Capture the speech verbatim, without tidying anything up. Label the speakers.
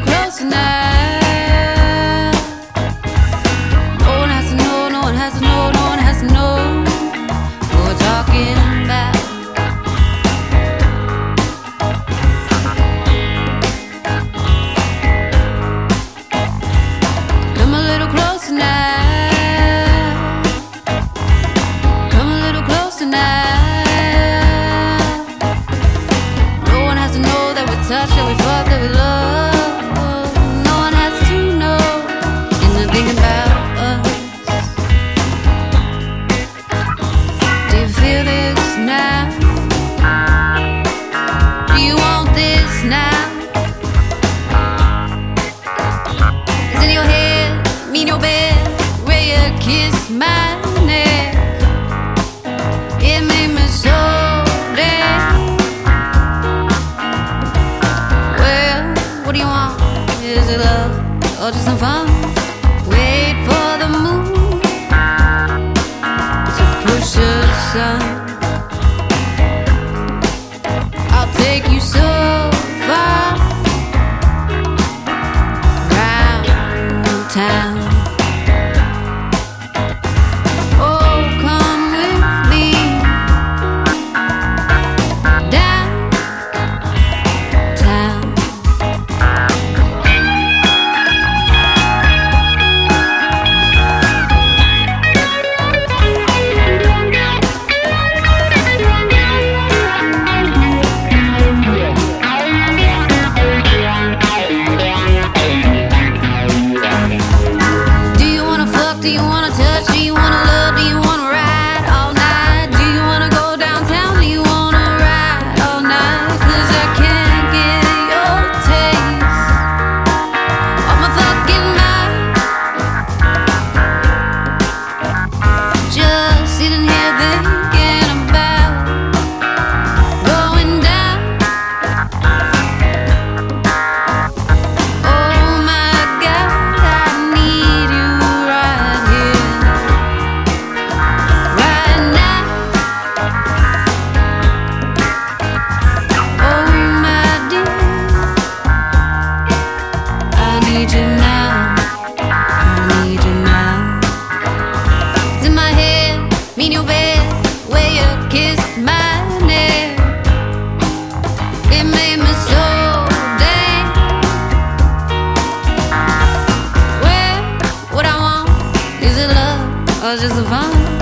Speaker 1: closer now. No one has to know, no one has to know, no one has to know what we're talking about. Come a little closer now. Come a little closer now. No one has to know that we touch, that we fuck, that we love. No one has to know anything about us. Do you feel this now? Do you want this now? Is in your head, me in your bed, where you kiss my neck. It made me so dead. Well, what do you want? Is it love or just some fun? Wait for the moon to push the sun. I'll take you so far round town. Oh, come with me downtown. Do you wanna fuck? Do you wanna touch? Do you wanna love? Do you wanna ride all night? Do you wanna go downtown? Do you wanna ride all night? 'Cause I can't get your taste on my fucking mind. Just sitting here thinking about going down. Oh my God, I need you right here, right now. Oh my dear, I need you now. I need you now. It's in my head, me in your bed, where you kissed my neck. It made me so dead. Well, what I want, is it love or just a fun?